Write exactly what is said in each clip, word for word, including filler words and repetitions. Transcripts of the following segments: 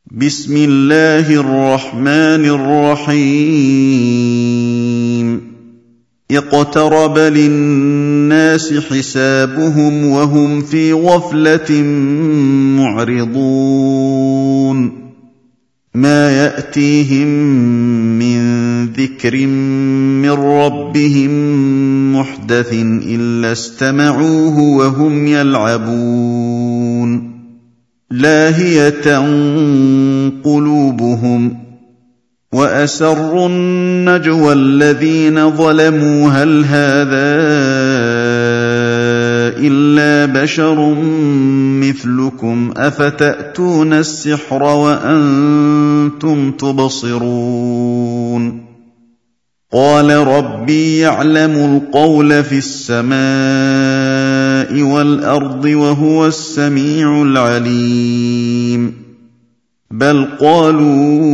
بسم الله الرحمن الرحيم اقترب للناس حسابهم وهم في غفلة معرضون ما يأتيهم من ذكر من ربهم محدث إلا استمعوه وهم يلعبون لاهية قلوبهم وأسروا النجوى الذين ظلموا هل هذا إلا بشر مثلكم أفتأتون السحر وأنتم تبصرون قال ربي يعلم القول في السماء والأرض وهو السميع العليم بل قالوا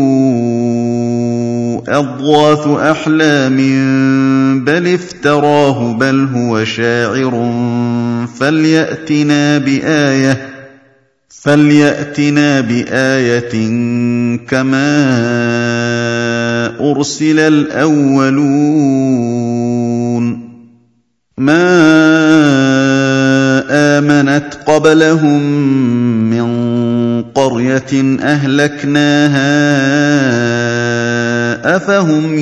أضغاث أحلام بل افتراه بل هو شاعر فليأتنا بآية فليأتنا بآية كما أرسل الأولون ما آمنت قبلهم من قرية أهلكناها أفهم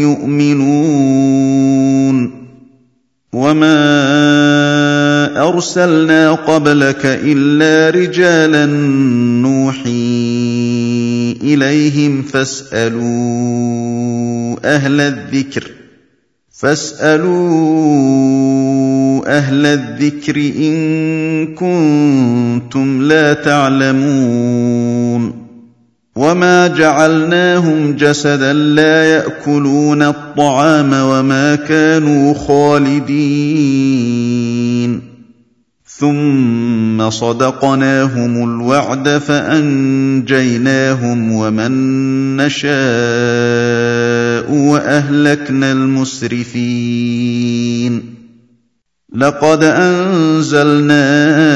يؤمنون وما أرسلنا قبلك إلا رجالا نوحي إليهم فاسألوا أهل الذكر فاسألوا أهل الذكر إن كنتم لا تعلمون وما جعلناهم جسدا لا يأكلون الطعام وما كانوا خالدين ثم صدقناهم الوعد فأنجيناهم ومن نشاء وأهلكنا المسرفين لقد أنزلنا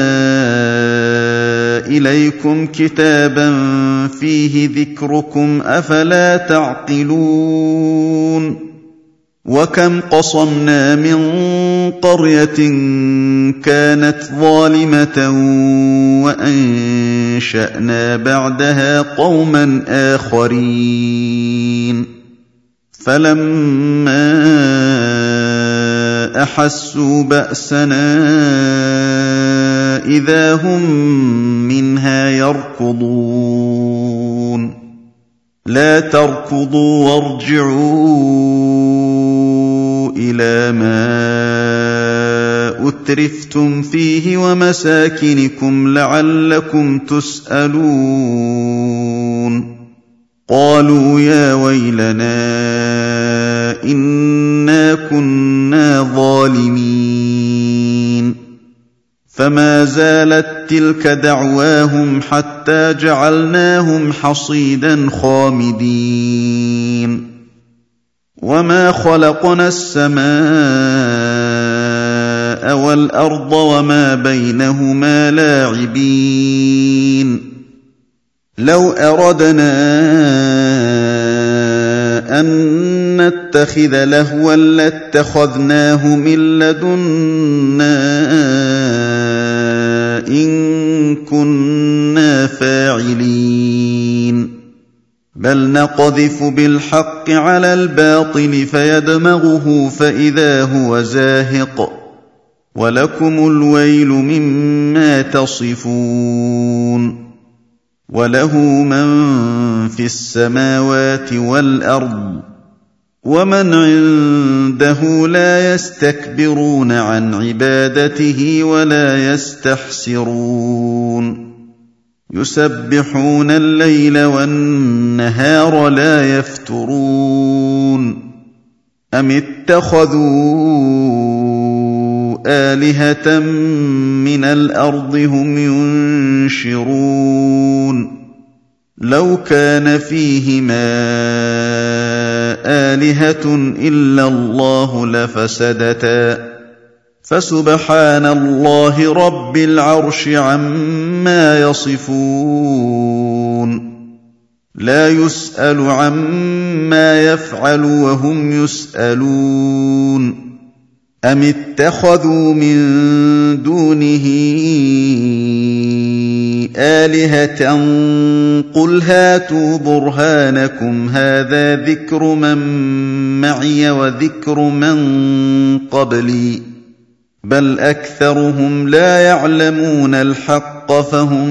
إليكم كتابا فيه ذكركم أفلا تعقلون وكم قصمنا من قرية كانت ظالمة وأنشأنا بعدها قوما آخرين فلما أحسوا بأسنا إذا هم منها يركضون لا تركضوا وارجعوا إلى ما أترفتم فيه ومساكنكم لعلكم تسألون قالوا يا ويلنا إنا كنا ظالمين فما زالت تلك دعواهم حتى جعلناهم حصيدا خامدين وما خلقنا السماء والأرض وما بينهما لاعبين لو أردنا أن نتخذ لهوا لاتخذناه من لدنا إن كنا فاعلين بل نقذف بالحق على الباطل فيدمغه فإذا هو زاهق ولكم الويل مما تصفون وله من في السماوات والأرض ومن عنده لا يستكبرون عن عبادته ولا يستحسرون يسبحون الليل والنهار لا يفترون أم اتخذوا آلهة من الأرض هم ينشرون لو كان فيهما آلهة إلا الله لفسدتا فسبحان الله رب العرش عما يصفون لا يسأل عما يفعل وهم يسألون أم اتخذوا من دونه آلهة قل هاتوا برهانكم هذا ذكر من معي وذكر من قبلي بل أكثرهم لا يعلمون الحق فهم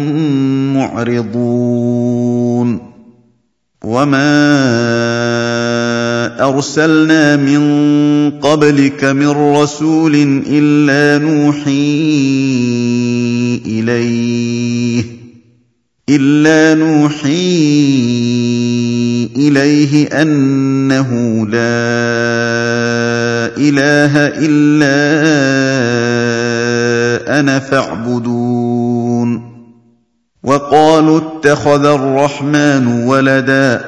معرضون وما أرسلنا من قبلك من رسول إلا نوحي إليه إلا نوحي إليه أنه لا إله إلا أنا فاعبدون وقالوا اتخذ الرحمن ولدا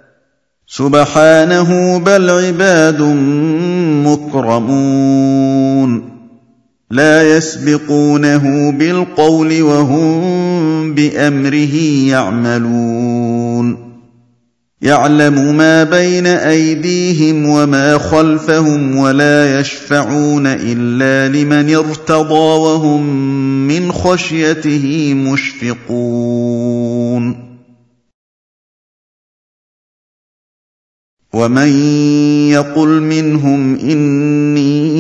سبحانه بل عباد مكرمون لا يسبقونه بالقول وهم بأمره يعملون يعلم ما بين أيديهم وما خلفهم ولا يشفعون إلا لمن ارتضى وهم من خشيته مشفقون ومن يقل منهم إني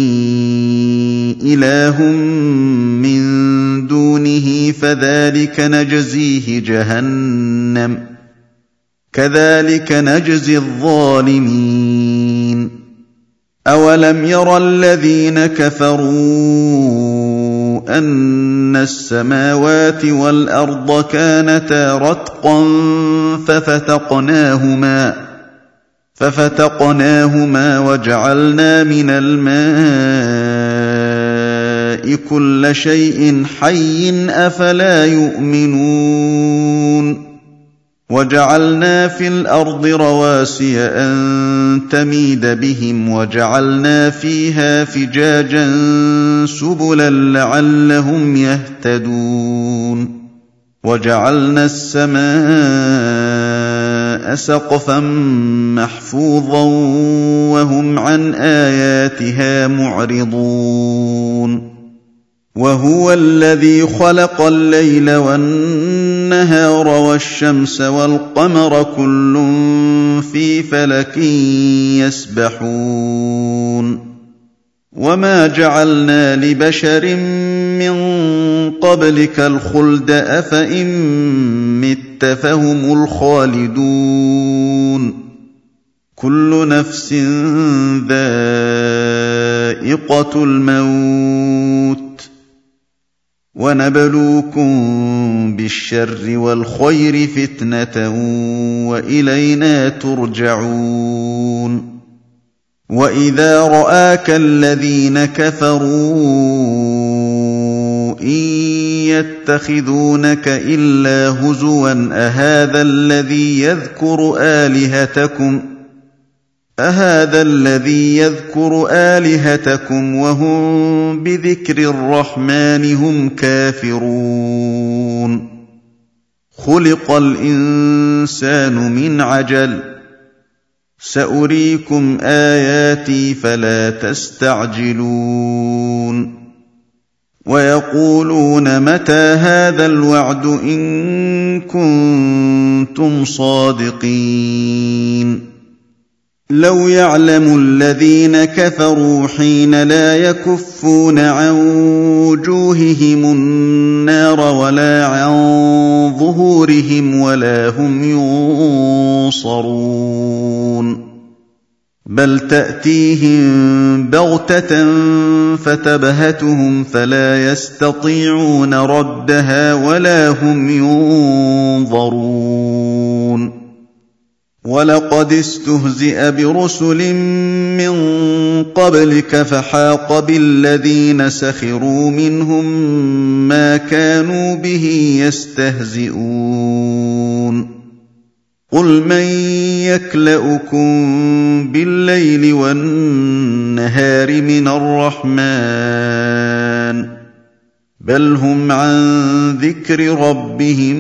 إله من دونه فذلك نجزيه جهنم كذلك نجزي الظالمين أولم ير الذين كفروا أن السماوات والأرض كانتا رتقا ففتقناهما ففتقناهما وجعلنا من الماء كل شيء حي أفلا يؤمنون وجعلنا في الأرض رواسي أن تميد بهم وجعلنا فيها فجاجا سبلا لعلهم يهتدون وجعلنا السماء سقفا محفوظا وهم عن آياتها معرضون وهو الذي خلق الليل والنهار والشمس والقمر كل في فلك يسبحون وما جعلنا لبشر من قبلك الخلد أفإن مت فهم الخالدون كل نفس ذائقة الموت ونبلوكم بالشر والخير فتنة وإلينا ترجعون وإذا رآك الذين كفروا إن يتخذونك إلا هزوا أهذا الذي يذكر آلهتكم أهذا الذي يذكر آلهتكم وهم بذكر الرحمن هم كافرون خلق الإنسان من عجل سأريكم آياتي فلا تستعجلون ويقولون متى هذا الوعد إن كنتم صادقين لو يعلم الذين كفروا حين لا يكفون عن وجوههم النار ولا عن ظهورهم ولا هم ينصرون بل تأتيهم بغتة فتبهتهم فلا يستطيعون ردها ولا هم ينظرون ولقد استهزئ برسل من قبلك فحاق بالذين سخروا منهم ما كانوا به يستهزئون قل من يكلؤكم بالليل والنهار من الرحمن بل هم عن ذكر ربهم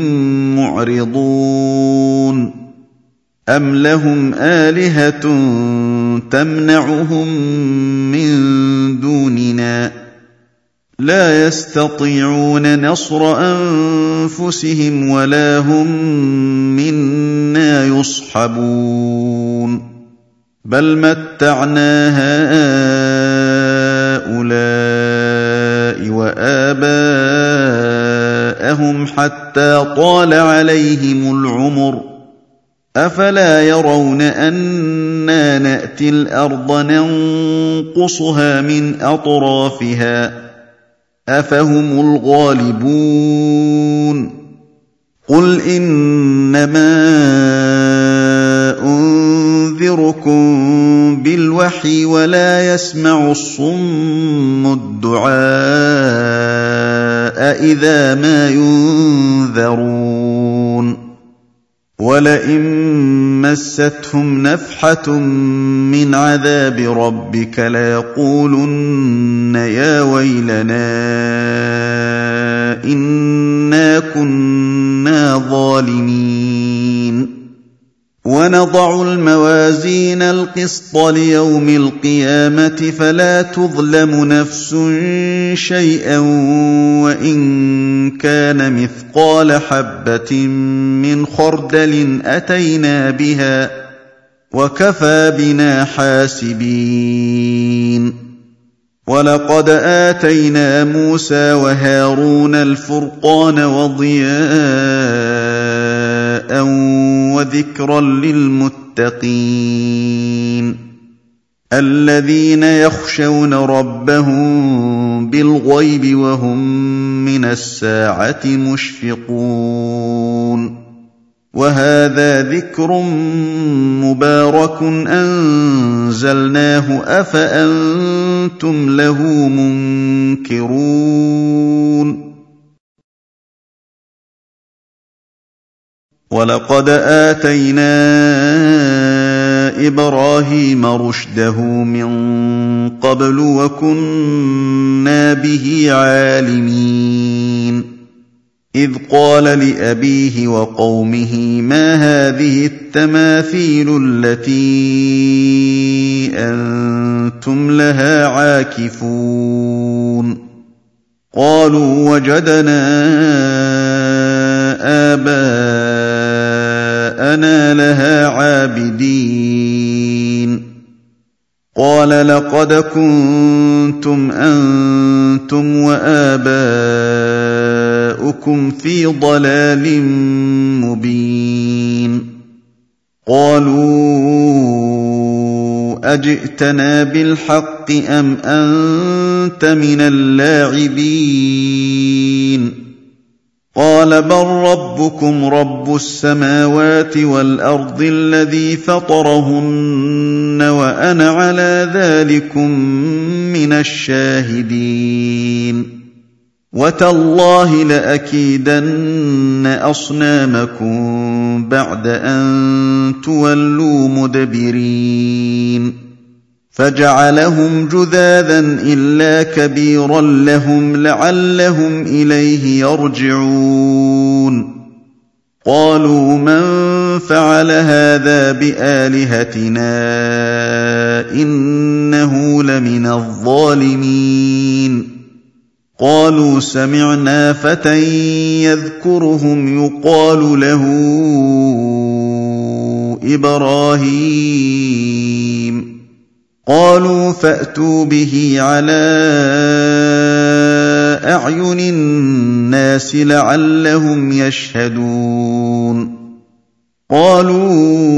معرضون أم لهم آلهة تمنعهم من دوننا لا يستطيعون نصر أنفسهم ولا هم منا يصحبون بل متعنا هؤلاء وآباءهم حتى طال عليهم العمر أفلا يرون أنا نأتي الأرض ننقصها من أطرافها أفهم الغالبون قل إنما أنذركم بالوحي ولا يسمع الصم الدعاء إذا ما ينذرون ولئن مستهم نفحة من عذاب ربك ليقولن يا ويلنا إنا كنا ظالمين ونضع الموازين القسط ليوم القيامة فلا تظلم نفس شيئا وإن كان مثقال حبة من خردل أتينا بها وكفى بنا حاسبين ولقد آتينا موسى وهارون الفرقان وضياء وذكرا للمتقين الذين يخشون ربهم بالغيب وهم من الساعة مشفقون وهذا ذكر مبارك أنزلناه أفأنتم له منكرون ولقد آتينا إبراهيم رشده من قبل وكنا به عالمين إذ قال لأبيه وقومه ما هذه التماثيل التي أنتم لها عاكفون قالوا وجدنا آباءنا لها عابدين قال لقد كنتم أنتم وآباؤكم في ضلال مبين قالوا أجئتنا بالحق أم أنت من اللاعبين قال بل ربكم رب السماوات والأرض الذي فطرهن وأنا على ذلكم من الشاهدين وتالله لأكيدن أصنامكم بعد أن تولوا مدبرين فجعلهم جذاذا إلا كبيرا لهم لعلهم إليه يرجعون قالوا من فعل هذا بآلهتنا إنه لمن الظالمين قالوا سمعنا فتى يذكرهم يقال له إبراهيم قالوا فأتوا به على أعين الناس لعلهم يشهدون قالوا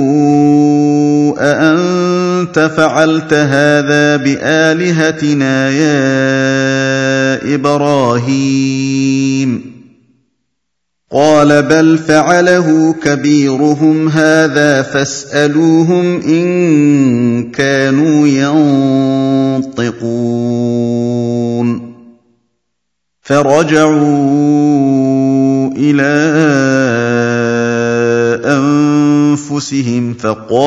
أأنت فعلت هذا بآلهتنا يا إبراهيم قال بل فعله كبيرهم هذا فاسألوهم إن كانوا ينطقون فرجعوا إلى أنفسهم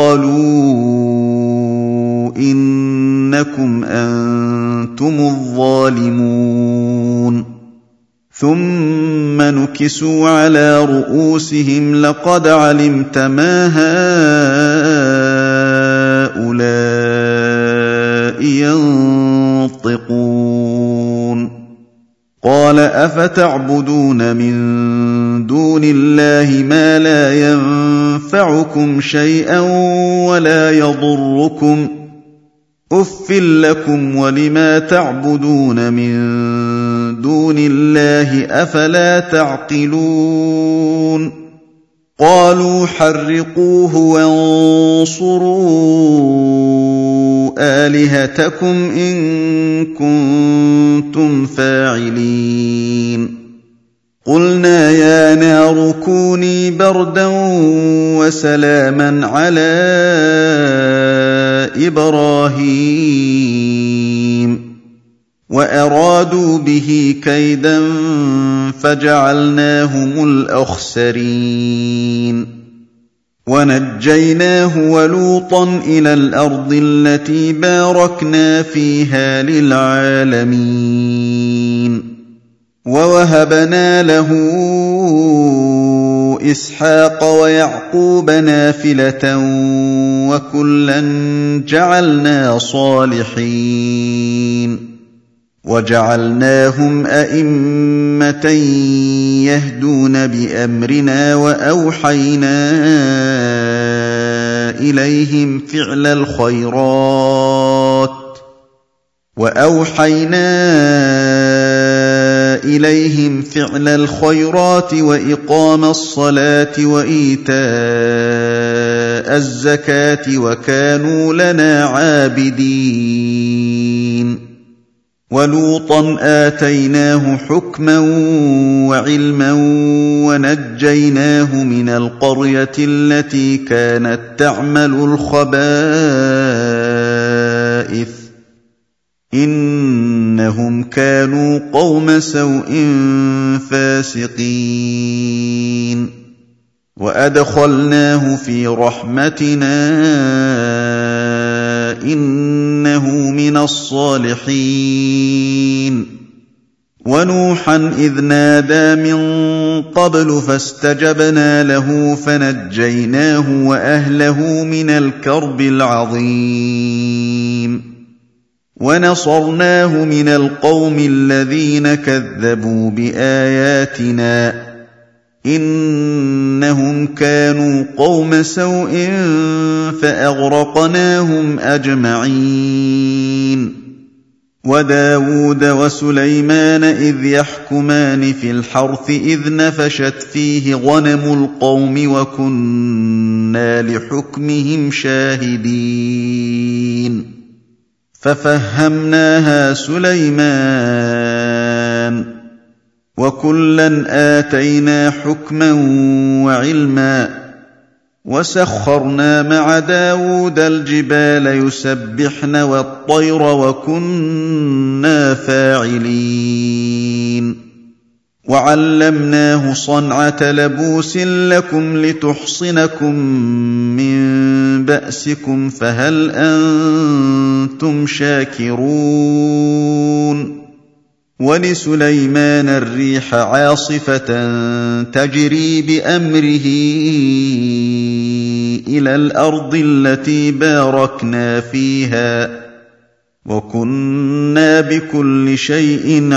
فقالوا إنكم أنتم الظالمون ثم نكسوا على رؤوسهم لقد علمت ما هؤلاء ينطقون قال أفتعبدون من دون الله ما لا ينفعكم شيئا ولا يضركم أف لكم ولما تعبدون من دون الله أفلا تعقلون قالوا حرقوه وانصروا آلهتكم إن كنتم فاعلين قلنا يا نار كوني بردا وسلاما على إبراهيم وأرادوا به كيدا فجعلناهم الأخسرين ونجيناه ولوطا إلى الأرض التي باركنا فيها للعالمين ووهبنا له إسحاق ويعقوب نافلة وكلا جعلنا صالحين وجعلناهم أئمة يهدون بأمرنا وأوحينا إليهم فعل الخيرات وأوحينا إليهم فعل الخيرات وإقام الصلاة وإيتاء الزكاة وكانوا لنا عابدين ولوطا آتيناه حكما وعلما ونجيناه من القرية التي كانت تعمل الخبائث إنهم كانوا قوم سوء فاسقين وأدخلناه في رحمتنا إنه من الصالحين ونوحا إذ نادى من قبل فاستجبنا له فنجيناه وأهله من الكرب العظيم ونصرناه من القوم الذين كذبوا بآياتنا إنهم كانوا قوم سوء فأغرقناهم أجمعين وداود وسليمان إذ يحكمان في الحرث إذ نفشت فيه غنم القوم وكنا لحكمهم شاهدين ففهمناها سليمان وكلا آتينا حكما وعلما وسخرنا مع داود الجبال يسبحن والطير وكنا فاعلين وعلمناه صنعة لبوس لكم لتحصنكم من بأسكم فهل أنتم شاكرون ولسليمان الريح عاصفة تجري بأمره إلى الأرض التي باركنا فيها وكنا بكل شيء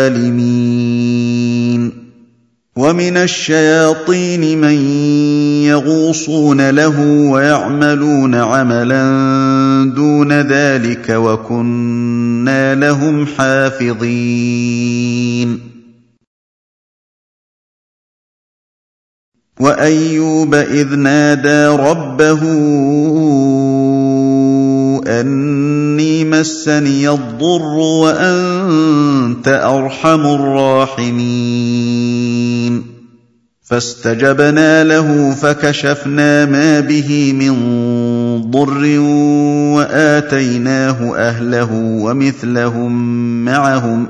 عالمين ومن الشياطين من يغوصون له ويعملون عملا دون ذلك وكنا لهم حافظين وأيوب إذ نادى ربه أني مسني الضر وأنت أرحم الراحمين فاستجبنا له فكشفنا ما به من ضر وآتيناه أهله ومثلهم معهم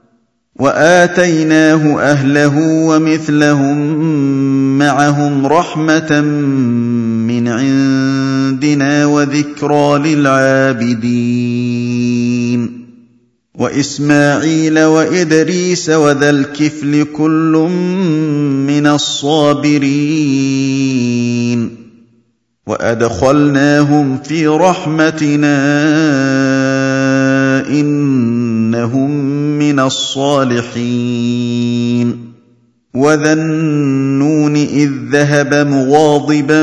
وآتيناه أهله ومثلهم معهم رحمة من عندنا وذكرى للعابدين وإسماعيل وإدريس وذا الكفل كل من الصابرين وأدخلناهم في رحمتنا إنهم من الصالحين وذا النون إذ ذهب مغاضبا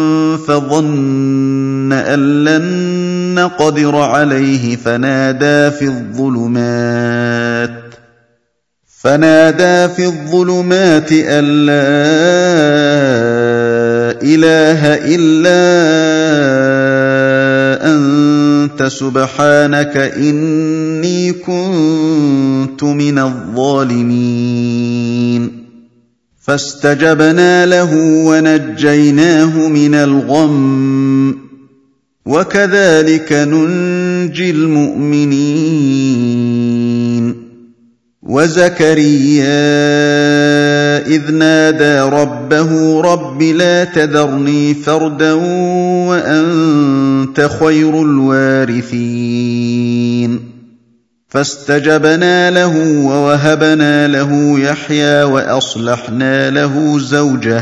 فظن أن لن نقدر عليه فنادى في الظلمات فنادى في الظلمات أن لا إله إلا أنت سبحانك إني كنت من الظالمين فاستجبنا له ونجيناه من الغم وكذلك ننجي المؤمنين وزكريا إذ نادى ربه رب لا تذرني فردا وأنت خير الوارثين فاستجبنا له ووهبنا له يحيى وأصلحنا له زوجه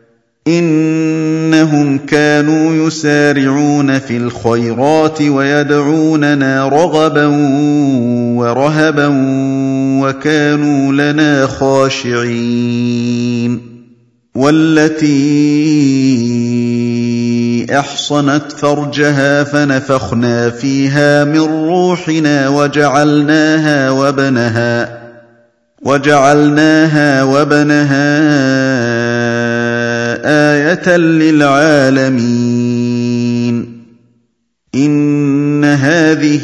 إنهم كانوا يسارعون في الخيرات ويدعوننا رغبا ورهبا وكانوا لنا خاشعين والتي أحصنت فرجها فنفخنا فيها من روحنا وجعلناها وبنها وجعلناها وبنها آية للعالمين إن هذه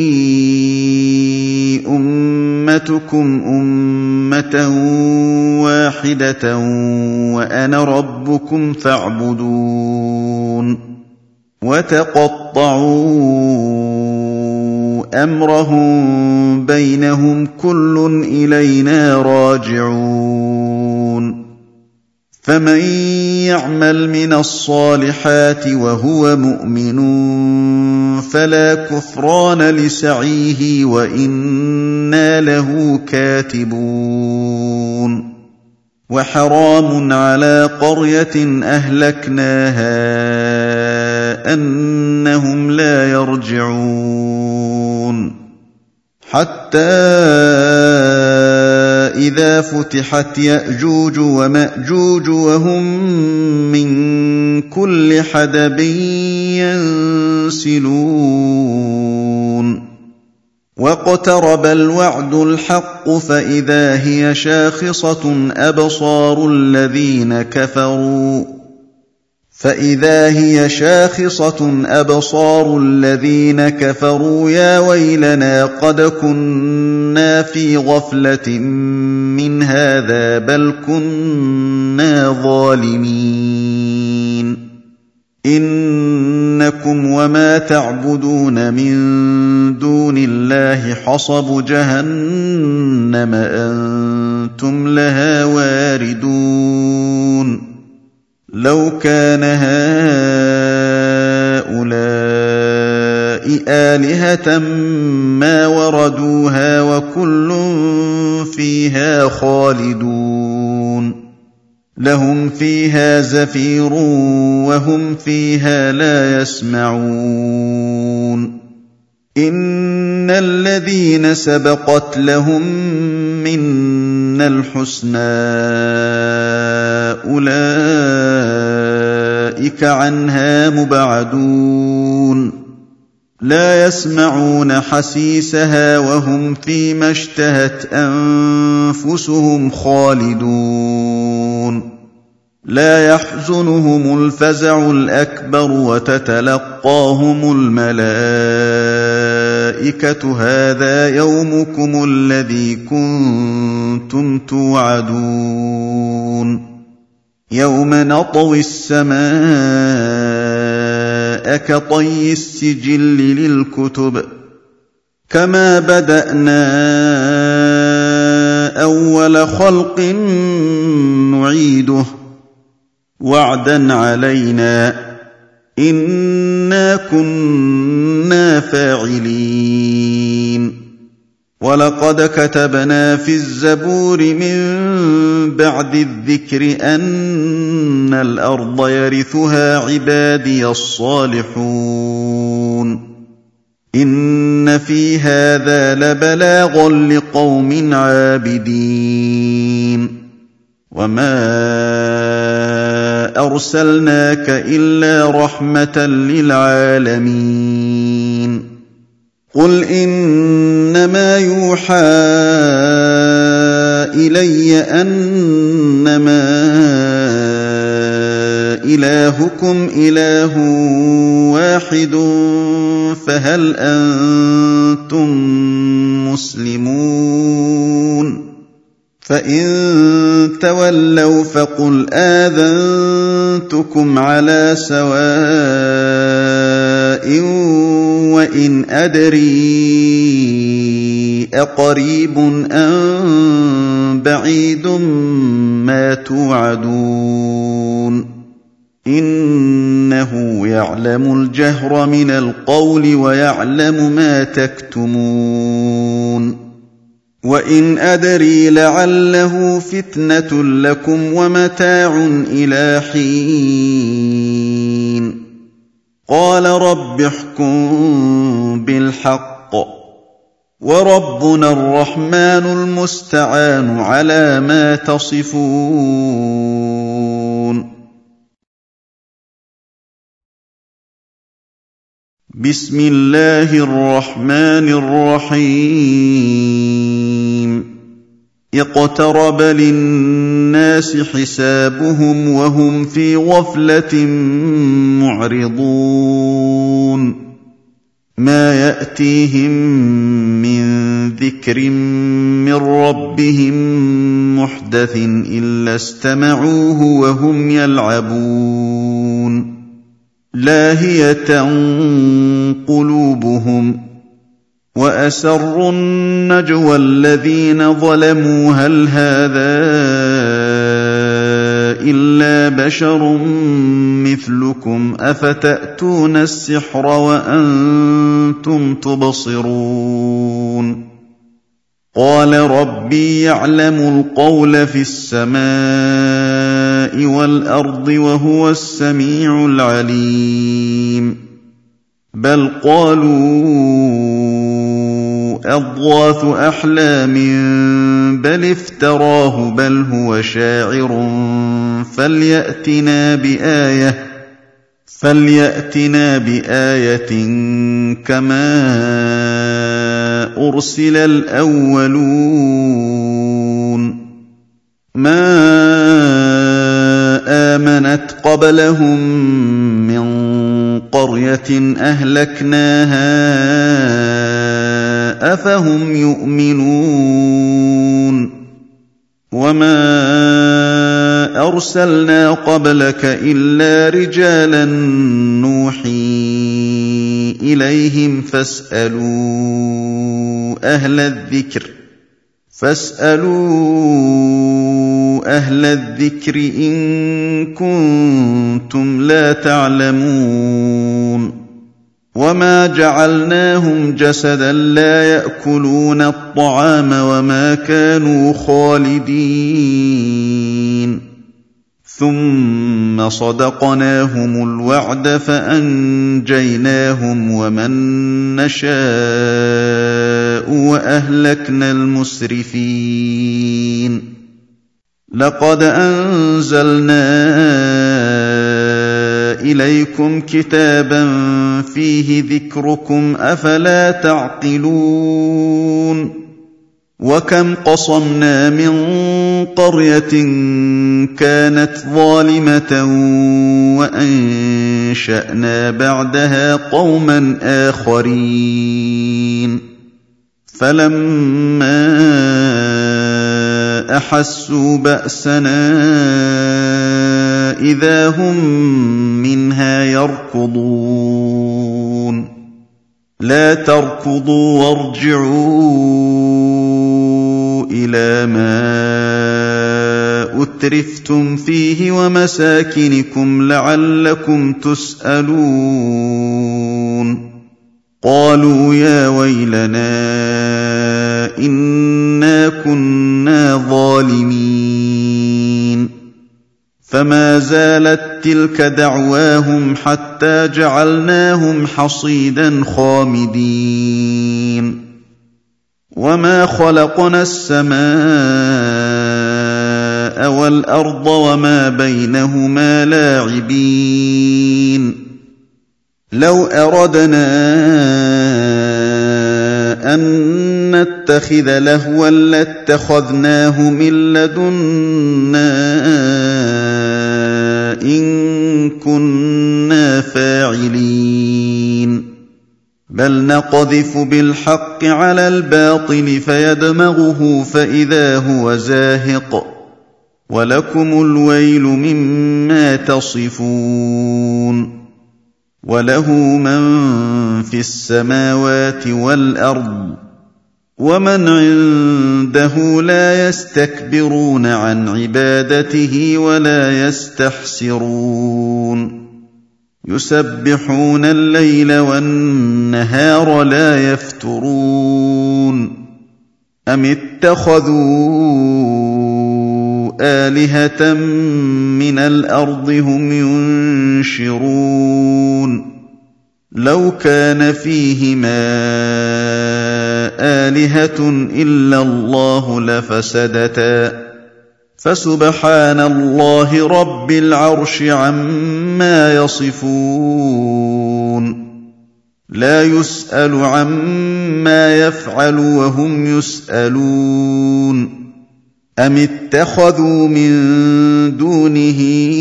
أمتكم أمة واحدة وأنا ربكم فاعبدون وتقطعوا أمرهم بينهم كل إلينا راجعون فمن يعمل من الصالحات وهو مؤمن فلا كفران لسعيه وإنا له كاتبون وحرام على قرية أهلكناها أنهم لا يرجعون حتى إذا فتحت يأجوج ومأجوج وهم من كل حدب ينسلون واقترب الوعد الحق فإذا هي شاخصة أبصار الذين كفروا فإذا هي شاخصة أبصار الذين كفروا يا ويلنا قد كنا في غفلة من هذا بل كنا ظالمين إنكم وما تعبدون من دون الله حصب جهنم أنتم لها واردون لو كان هؤلاء آلهة ما وردوها وكل فيها خالدون لهم فيها زفير وهم فيها لا يسمعون إن الذين سبقت لهم منا الحسنى أولئك عنها مبعدون لا يسمعون حسيسها وهم فيما اشتهت أنفسهم خالدون لا يحزنهم الفزع الأكبر وتتلقاهم الملائكة هذا يومكم الذي كنتم توعدون يوم نطوي السماء كطي السجل للكتب كما بدأنا أول خلق نعيده وعدا علينا إنا كنا فاعلين وَلَقَدْ كَتَبْنَا فِي الزَّبُورِ مِن بَعْدِ الذِّكْرِ أَنَّ الْأَرْضَ يَرِثُهَا عِبَادِيَ الصَّالِحُونَ إِنَّ فِي هَٰذَا لَبَلَاغًا لِّقَوْمٍ عَابِدِينَ وَمَا أَرْسَلْنَاكَ إِلَّا رَحْمَةً لِّلْعَالَمِينَ قُلْ إِنَّمَا يُوحَىٰ إِلَيَّ أَنَّمَا إِلَٰهُكُمْ إِلَٰهٌ وَاحِدٌ فَهَلْ أَنتُم مُّسْلِمُونَ فَإِن تَوَلَّوْا فَقُلْ آذَنتُكُمْ عَلَىٰ سَوَاءٍ وَإِنْ أَدْرِي أَقَرِيبٌ أَم بَعِيدٌ مَّا تُوعَدُونَ إِنَّهُ يَعْلَمُ الْجَهْرَ مِنَ الْقَوْلِ وَيَعْلَمُ مَا تَكْتُمُونَ وَإِنْ أَدْرِي لَعَلَّهُ فِتْنَةٌ لَّكُمْ وَمَتَاعٌ إِلَىٰ حِينٍ قَالَ رَبِّ احْكُم بِالْحَقِّ وَرَبُّنَا الرَّحْمَٰنُ الْمُسْتَعَانُ عَلَىٰ مَا تَصِفُونَ بسم الله الرحمن الرحيم اقترب للناس حسابهم وهم في غفلة معرضون ما يأتيهم من ذكر من ربهم محدث إلا استمعوه وهم يلعبون لاهية قلوبهم وأسروا النجوى الذين ظلموا هل هذا إلا بشر مثلكم أفتأتون السحر وأنتم تبصرون قال ربي يعلم القول في السماء والأرض وهو السميع العليم بل قالوا أضغاث أحلام بل افتراه بل هو شاعر فليأتنا بآية فليأتنا بآية كما أرسل الأولون ما آمنت قبلهم من قرية أهلكناها أفهم يؤمنون وما أرسلنا قبلك إلا رجالا نوحي إليهم فاسألوا أهل الذكر فاسألوا أهل الذكر إن كنتم لا تعلمون وما جعلناهم جسدا لا يأكلون الطعام وما كانوا خالدين ثم صدقناهم الوعد فأنجيناهم ومن نشاء وأهلكنا المسرفين لقد أنزلنا إليكم كتابا فيه ذكركم أفلا تعقلون وكم قصمنا من قرية كانت ظالمة وأنشأنا بعدها قوما آخرين فلما أحسوا بأسنا إذا هم منها يركضون لا تركضوا وارجعوا إلى ما أترفتم فيه ومساكنكم لعلكم تسألون قالوا يا ويلنا إنا كنا ظالمين فما زالت تلك دعواهم حتى جعلناهم حصيدا خامدين وما خلقنا السماء والأرض وما بينهما لاعبين لو أردنا أن نتخذ لهوا لاتخذناه من لدنا إن كنا فاعلين بل نقذف بالحق على الباطل فيدمغه فإذا هو زاهق ولكم الويل مما تصفون وله من في السماوات والأرض ومن عنده لا يستكبرون عن عبادته ولا يستحسرون يسبحون الليل والنهار لا يفترون أم اتخذوا آلهة من الأرض هم ينشرون لو كان فيهما آلهة إلا الله لفسدتا فسبحان الله رب العرش عما يصفون لا يسأل عما يفعل وهم يسألون أم اتخذوا من دونه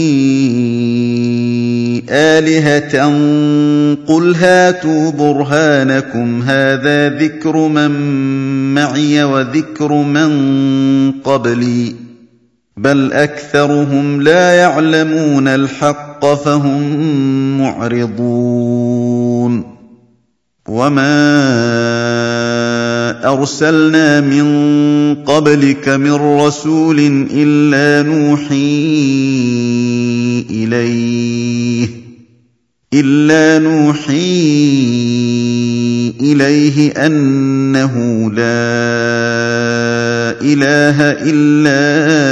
آلهة قل هاتوا برهانكم هذا ذكر من معي وذكر من قبلي بل أكثرهم لا يعلمون الحق فهم معرضون وما أرسلنا من قبلك من رسول إلا نوحي إليه إلا نوحي إليه أنه لا إله إلا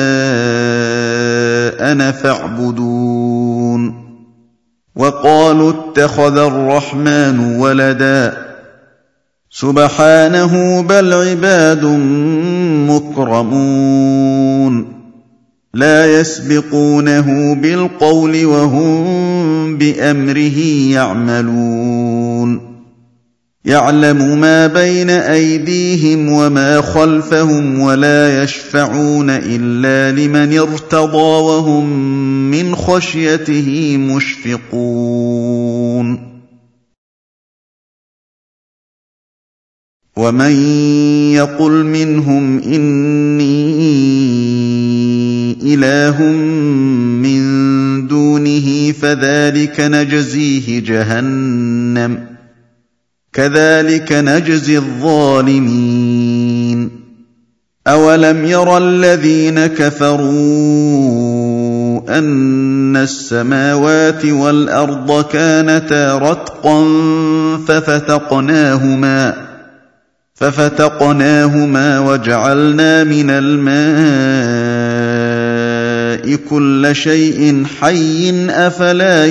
أنا فاعبدون وقالوا اتخذ الرحمن ولدا سبحانه بل عباد مكرمون لا يسبقونه بالقول وهم بأمره يعملون يعلم ما بين أيديهم وما خلفهم ولا يشفعون إلا لمن ارتضى وهم من خشيته مشفقون ومن يقل منهم إني إله من دونه فذلك نجزيه جهنم كذلك نجزي الظالمين أولم يرى الذين كفروا أن السماوات والأرض كانتا رتقا ففتقناهما ففتقناهما وجعلنا من الماء كل شيء حي أفلا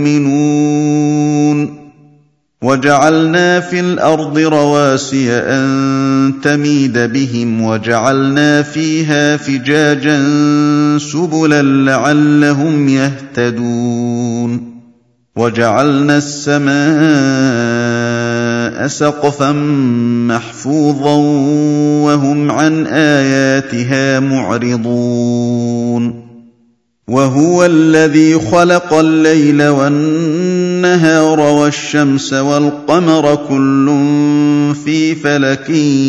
يؤمنون وجعلنا في الأرض رواسي أن تميد بهم وجعلنا فيها فجاجا سبلا لعلهم يهتدون وجعلنا السماء سقفا محفوظا وهم عن آياتها معرضون وهو الذي خلق الليل والنهار والشمس والقمر كل في فلك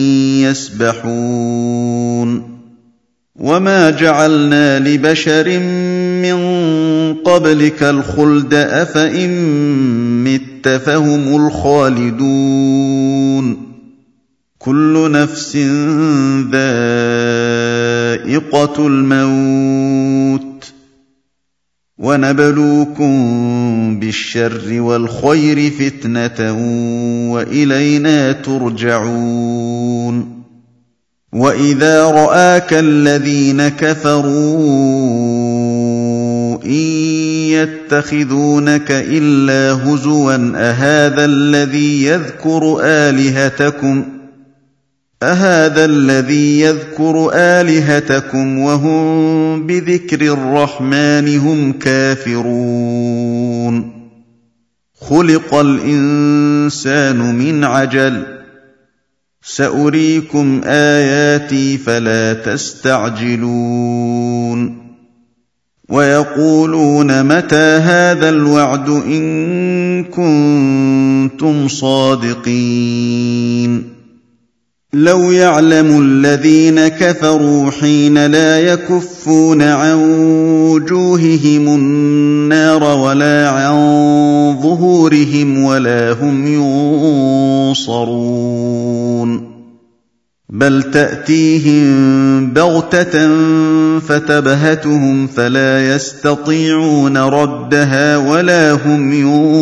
يسبحون وما جعلنا لبشر من قبلك الخلد أفإن مت فهم الخالدون كل نفس ذائقة الموت وَنَبْلُوكُم بِالشَّرِّ وَالْخَيْرِ فِتْنَةً وَإِلَيْنَا تُرْجَعُونَ وَإِذَا رَآكَ الَّذِينَ كَفَرُوا إِن يَتَّخِذُونَكَ إِلَّا هُزُوًا أَهَٰذَا الَّذِي يَذْكُرُ آلِهَتَكُمْ أَهَٰذَا الَّذِي يَذْكُرُ آلِهَتَكُمْ وَهُم بِذِكْرِ الرَّحْمَٰنِ هُمْ كَافِرُونَ خُلِقَ الْإِنسَانُ مِنْ عَجَلٍ سَأُرِيكُمْ آيَاتِي فَلَا تَسْتَعْجِلُونِ وَيَقُولُونَ مَتَىٰ هَٰذَا الْوَعْدُ إِن كُنتُمْ صَادِقِينَ لَوْ يَعْلَمُ الَّذِينَ كَفَرُوا حِينَ لَا يَكُفُّونَ عَن وُجُوهِهِمُ النَّارَ وَلَا عَن ظُهُورِهِمْ وَلَا هُمْ يُنصَرُونَ بَلْ تَأْتِيهِم بَغْتَةً فَتَبْهَتُهُمْ فَلَا يَسْتَطِيعُونَ رَدَّهَا وَلَا هُمْ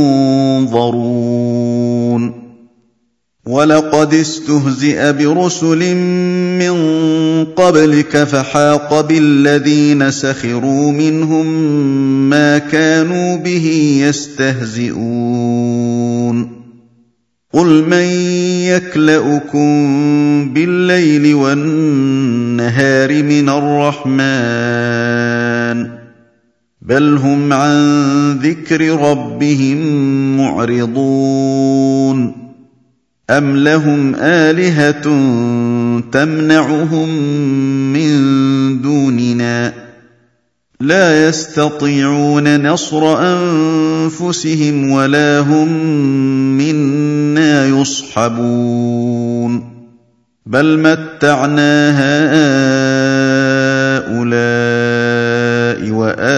يُنظَرُونَ وَلَقَدِ اسْتُهْزِئَ بِرُسُلٍ مِّن قَبْلِكَ فَحَاقَ بِالَّذِينَ سَخِرُوا مِنْهُم مَّا كَانُوا بِهِ يَسْتَهْزِئُونَ قُلْ مَن يَكْلَؤُكُم بِاللَّيْلِ وَالنَّهَارِ مِنَ الرَّحْمَٰنِ بَلْ هُمْ عَن ذِكْرِ رَبِّهِم مُّعْرِضُونَ أَمْ لَهُمْ آلِهَةٌ تَمْنَعُهُم مِّن دُونِنَا لَا يَسْتَطِيعُونَ نَصْرَ أَنفُسِهِمْ وَلَا هُم مِّنَّا يُصْحَبُونَ بَلْ مَتَّعْنَا هَٰؤُلَاءِ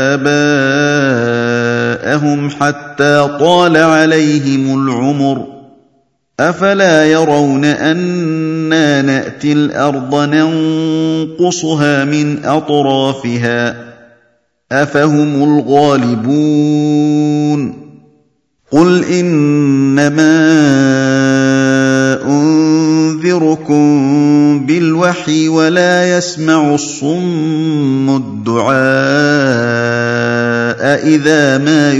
وَآبَاءَهُمْ حَتَّىٰ طَالَ عَلَيْهِمُ الْعُمُرُ أَفَلَا يَرَوْنَ أَنَّا نَأْتِي الْأَرْضَ نَنقُصُهَا مِنْ أَطْرَافِهَا أَفَهُمُ الْغَالِبُونَ قُلْ إِنَّمَا أُنذِرُكُم بِالْوَحْيِ وَلَا يَسْمَعُ الصُّمُّ الدُّعَاءَ إِذَا مَا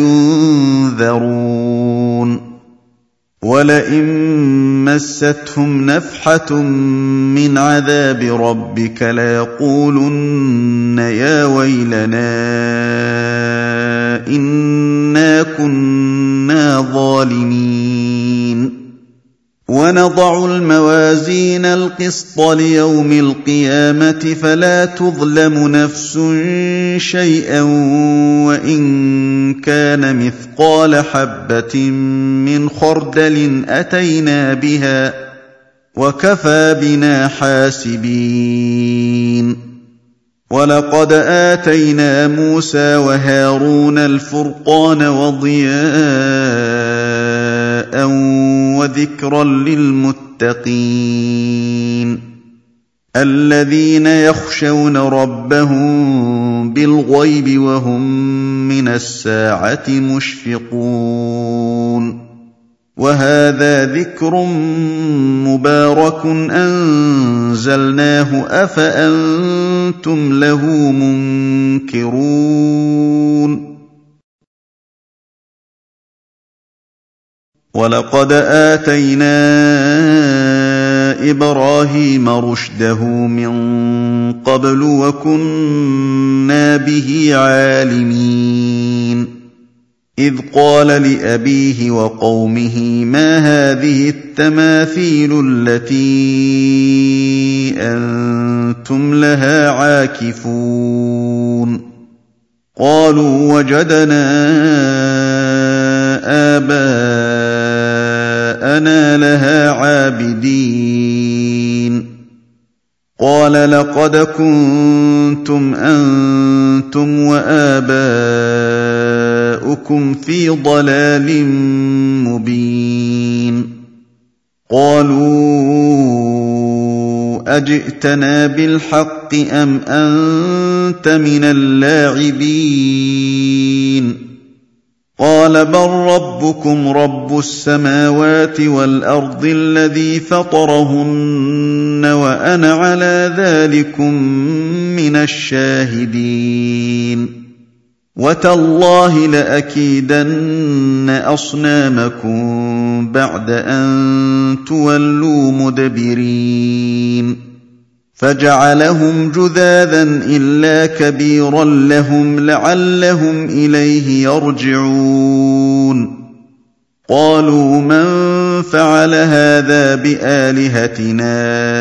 يُنذَرُونَ وَلَئِن مَّسَّتْهُمْ نَفْحَةٌ مِّنْ عَذَابِ رَبِّكَ لَيَقُولُنَّ يَا وَيْلَنَا إِنَّا كُنَّا ظَالِمِينَ وَنَضَعُ الْمَوَازِينَ الْقِسْطَ لِيَوْمِ الْقِيَامَةِ فَلَا تُظْلَمُ نَفْسٌ شَيْئًا وَإِن كَانَ مِثْقَالَ حَبَّةٍ مِّنْ خَرْدَلٍ أَتَيْنَا بِهَا وَكَفَىٰ بِنَا حَاسِبِينَ وَلَقَدْ آتَيْنَا مُوسَىٰ وَهَارُونَ الْفُرْقَانَ وَضِيَاءً وَذِكْرًا لِّلْمُتَّقِينَ الَّذِينَ يَخْشَوْنَ رَبَّهُم بِالْغَيْبِ وَهُم مِّنَ السَّاعَةِ مُشْفِقُونَ وَهَٰذَا ذِكْرٌ مُّبَارَكٌ أَنزَلْنَاهُ أَفَأَنتُمْ لَهُ مُنكِرُونَ وَلَقَدْ آتَيْنَا إِبْرَاهِيمَ رُشْدَهُ مِن قَبْلُ وَكُنَّا بِهِ عَالِمِينَ إِذْ قَالَ لِأَبِيهِ وَقَوْمِهِ مَا هَٰذِهِ التَّمَاثِيلُ الَّتِي أَنتُمْ لَهَا عَاكِفُونَ قَالُوا وَجَدْنَا آبَاءَنَا لَهَا عَابِدِينَ قَالَ لَقَدْ كُنتُمْ أَنتُمْ وَآبَاؤُكُمْ فِي ضَلَالٍ مُّبِينٍ قَالُوا أجئتنا بالحق أم أنت من اللاعبين قال بل ربكم رب السماوات والأرض الذي فطرهن وأنا على ذلكم من الشاهدين وتالله لأكيدن أصنامكم بعد أن تولوا مدبرين فجعلهم جذاذا إلا كبيرا لهم لعلهم إليه يرجعون قالوا من فعل هذا بآلهتنا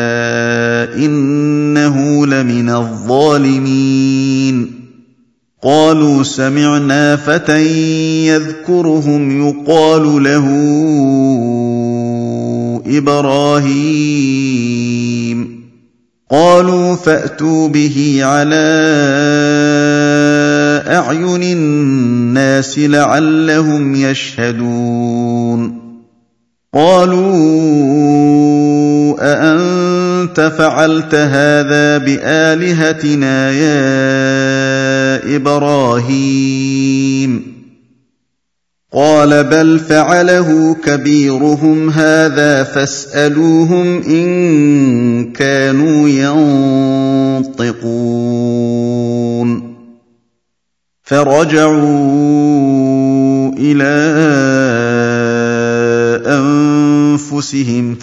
إنه لمن الظالمين قالوا سمعنا فتى يذكرهم يقال له إبراهيم قالوا فأتوا به على أعين الناس لعلهم يشهدون قالوا أأنت فعلت هذا بآلهتنا يا إبراهيم قال بل فعله كبيرهم هذا فاسألوهم إن كانوا ينطقون فرجعوا إلى أنفسهم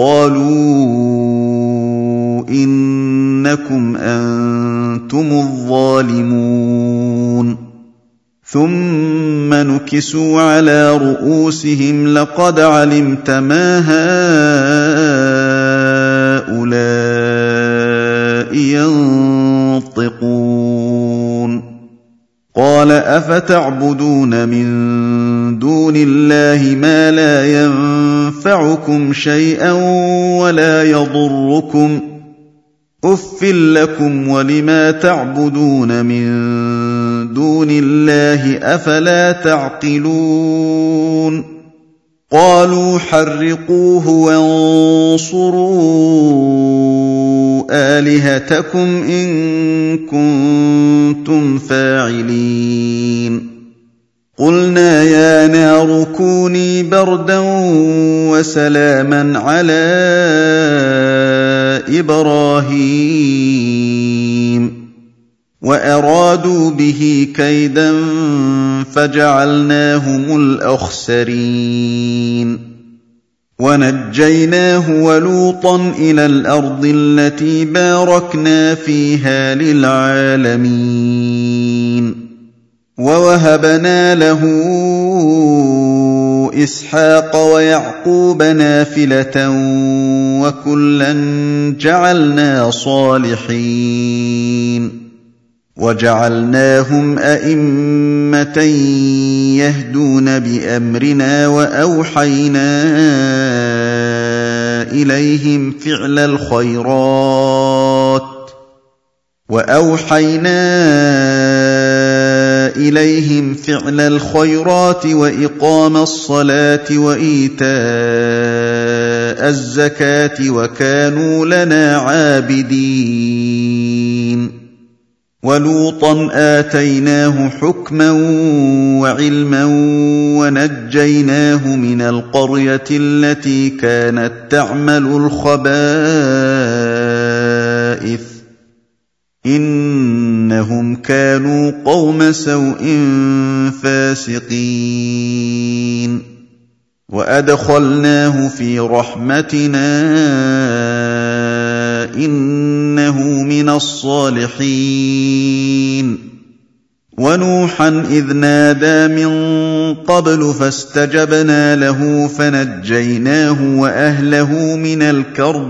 فقالوا إنكم أنتم الظالمون ثم نكسوا على رؤوسهم لقد علمت ما هؤلاء ينطقون قال أفتعبدون من دون الله ما لا ينفعكم شيئا ولا يضركم أف لكم ولما تعبدون من دون الله أفلا تعقلون قالوا حرقوه وانصروا آلهتكم إن كنتم فاعلين قلنا يا نار كوني بردا وسلاما على إبراهيم وأرادوا به كيدا فجعلناهم الأخسرين ونجيناه ولوطا إلى الأرض التي باركنا فيها للعالمين ووهبنا له إسحاق ويعقوب نافلة وكلا جعلنا صالحين وجعلناهم أئمة يهدون بأمرنا وأوحينا إليهم فعل الخيرات وأوحينا إليهم فعل الخيرات وإقام الصلاة وإيتاء الزكاة وكانوا لنا عابدين ولوطا آتيناه حكما وعلما ونجيناه من القرية التي كانت تعمل الخبائث إنهم كانوا قوم سوء فاسقين وأدخلناه في رحمتنا إنه من الصالحين ونوحا إذ نادى من قبل فاستجبنا له فنجيناه وأهله من الكرب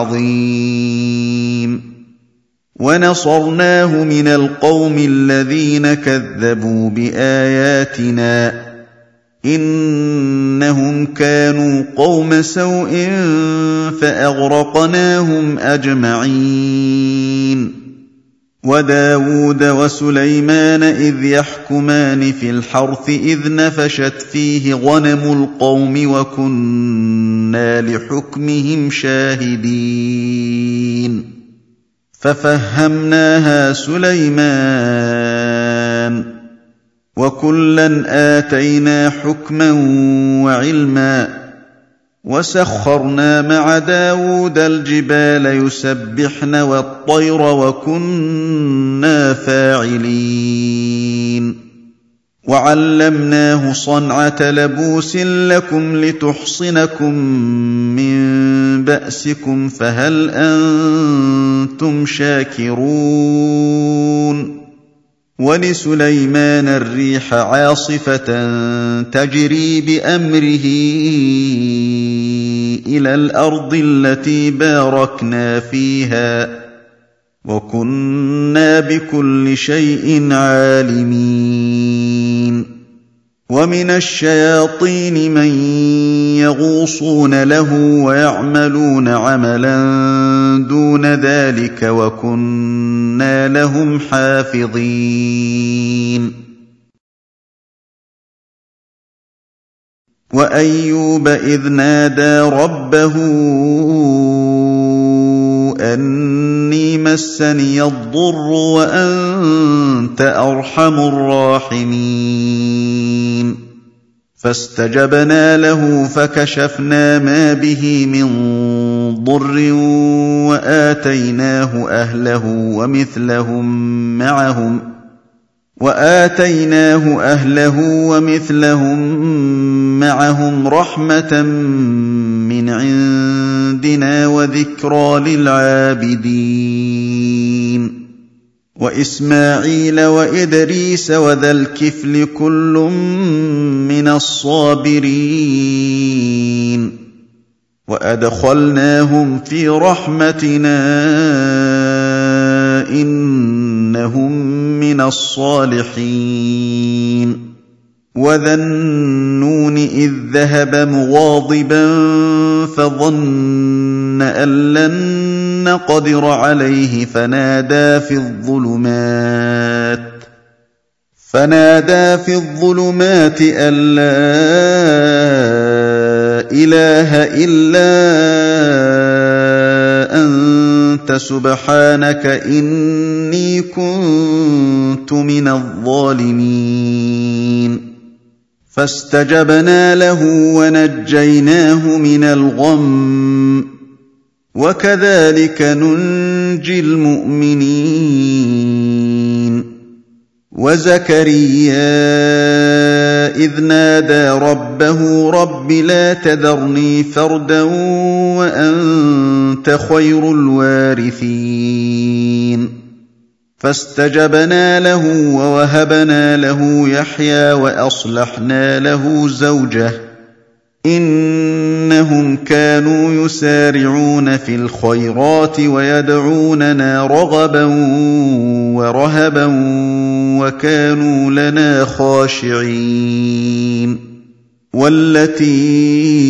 العظيم ونصرناه من القوم الذين كذبوا بآياتنا إنهم كانوا قوم سوء فأغرقناهم أجمعين وداود وسليمان إذ يحكمان في الحرث إذ نفشت فيه غنم القوم وكنا لحكمهم شاهدين ففهمناها سليمان وكلا آتينا حكما وعلما وسخرنا مع داود الجبال يسبحن والطير وكنا فاعلين وعلمناه صنعة لبوس لكم لتحصنكم من بأسكم فهل أنتم شاكرون ولسليمان الريح عاصفة تجري بأمره إلى الأرض التي باركنا فيها وكنا بكل شيء عالمين ومن الشياطين من يغوصون له ويعملون عملا دون ذلك وكنا لهم حافظين وأيوب إذ نادى ربه أني مسني الضر وأنت أرحم الراحمين فاستجبنا له فكشفنا ما به من ضر وآتيناه أهله ومثلهم معهم وآتيناه أهله ومثلهم معهم رحمة من عندنا وذكرى للعابدين وإسماعيل وإدريس وذا الكفل كل من الصابرين وأدخلناهم في رحمتنا إنهم من الصالحين وذا النون إذ ذهب مغاضبا فظن أن لن نقدر عليه فنادى في الظلمات فنادى في الظلمات أن لا إله إلا أنت سبحانك إني كنت من الظالمين فاستجبنا له ونجيناه من الغم وكذلك ننجي المؤمنين وزكريا إذ نادى ربه رب لا تذرني فردا وأنت خير الوارثين فاستجبنا له ووهبنا له يحيى وأصلحنا له زوجه إنهم كانوا يسارعون في الخيرات ويدعوننا رغبا ورهبا وكانوا لنا خاشعين والتي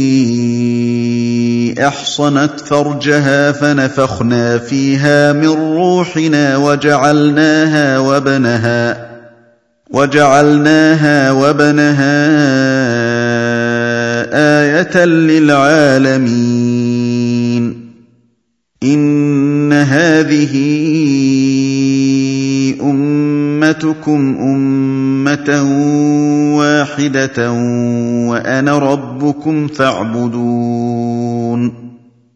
أحصنت فرجها فنفخنا فيها من روحنا وجعلناها وبنها وجعلناها وبنها آية للعالمين إن هذه أمتكم أمة واحدة وأنا ربكم فاعبدون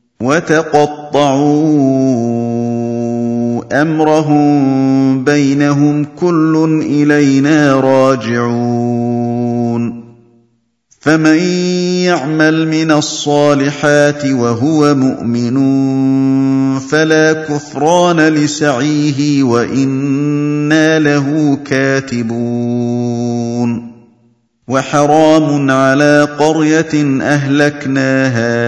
وتقطعوا أمرهم بينهم كل إلينا راجعون فمن يعمل من الصالحات وهو مؤمن فلا كفران لسعيه وإنا له كاتبون وحرام على قرية أهلكناها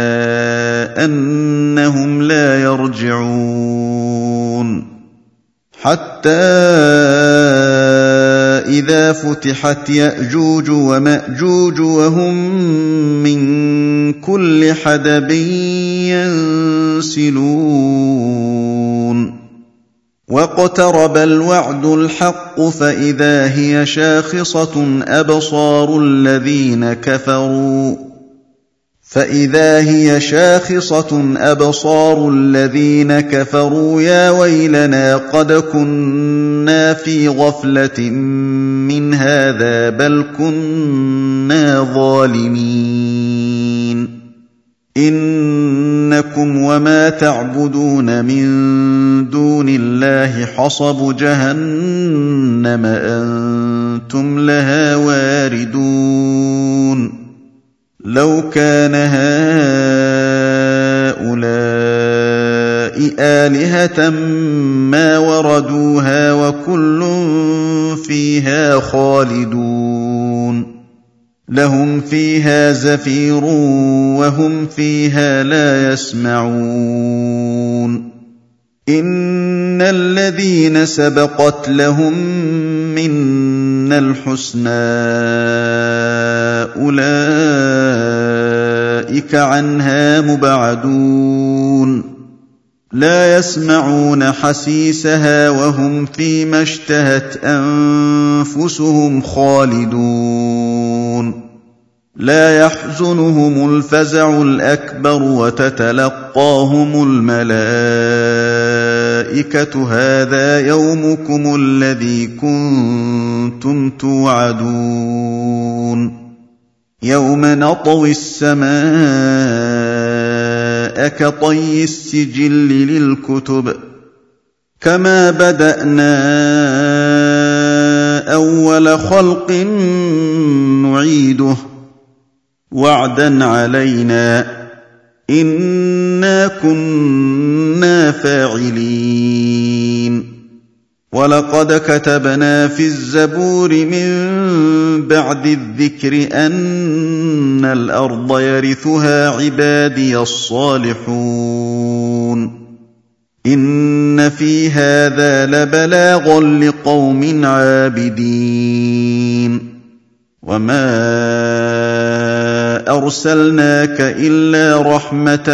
أنهم لا يرجعون حتى إذا فتحت يأجوج ومأجوج وهم من كل حدب ينسلون واقترب الوعد الحق فإذا هي شاخصة أبصار الذين كفروا فإذا هي شاخصة أبصار الذين كفروا يا ويلنا قد كنا في غفلة من هذا بل كنا ظالمين إنكم وما تعبدون من دون الله حصب جهنم أنتم لها واردون لو كان هؤلاء آلهة ما وردوها وكل فيها خالدون لهم فيها زفير وهم فيها لا يسمعون إن الذين سبقت لهم منا الحسنى أولئك عنها مبعدون لا يسمعون حسيسها وهم فيما اشتهت أنفسهم خالدون لا يحزنهم الفزع الأكبر وتتلقاهم الملائكة هذا يومكم الذي كنتم توعدون يوم نطوي السماء كطي السجل للكتب كما بدأنا أول خلق نعيده وعدا علينا إنا كنا فاعلين ولقد كتبنا في الزبور من بعد الذكر أن الأرض يرثها عبادي الصالحون إن في هذا لبلاغا لقوم عابدين وما أرسلناك إلا رحمة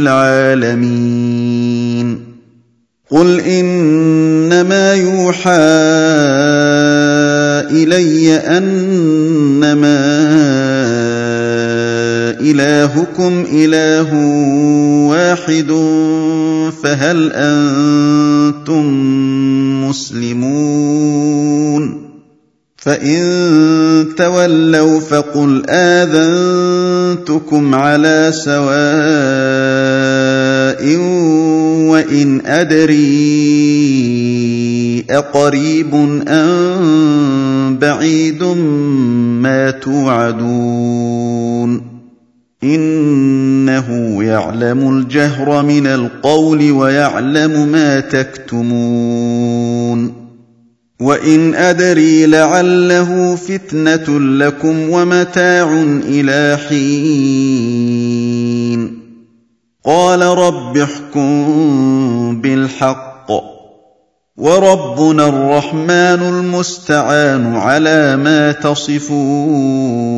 للعالمين قل إنما يوحى إلي أنما إلهكم إله واحد فهل أنتم مسلمون فإن تولوا فقل آذنتكم على سواء وإن أدري أقريب أم بعيد ما توعدون إنه يعلم الجهر من القول ويعلم ما تكتمون وإن أدري لعله فتنة لكم ومتاع إلى حين قال رب احكم بالحق وربنا الرحمن المستعان على ما تصفون